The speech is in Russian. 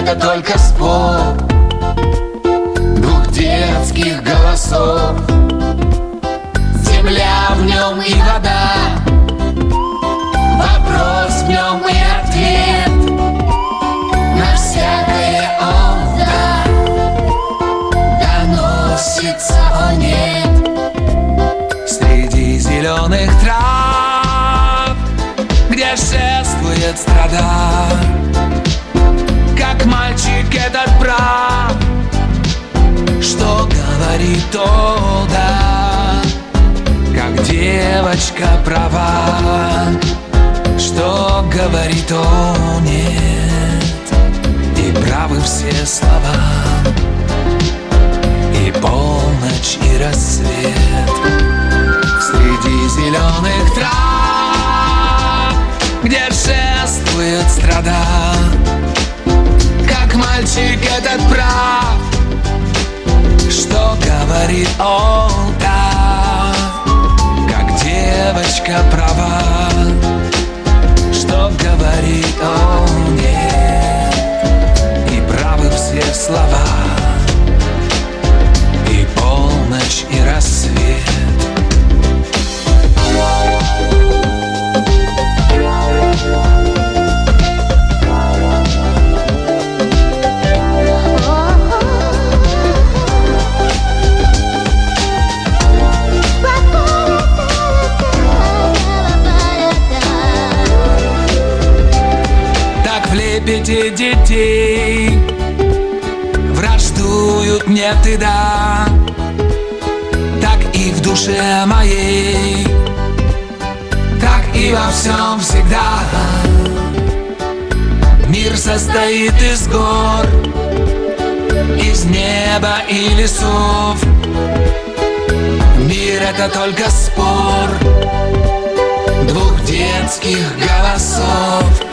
это только спор двух детских голосов. Земля в нем и вода, вопрос в нем и ответ на всякое «о, да». Доносится «о, нет». Среди зеленых трав, где шествует страда, как мальчик этот прав, что говорит «о, да», как девочка права, что говорит «о, нет». И правы все слова, и полночь, и рассвет. Среди зеленых трав, где шествует страда, как мальчик этот прав, что говорит «о, да», как девочка права, что говорит «о, нет». И правы все слова, и полночь, и рассвет. В лепете детей враждуют нет и да, так и в душе моей, так и во всем всегда. Мир состоит из гор, из неба и лесов. Мир — это только спор двух детских голосов.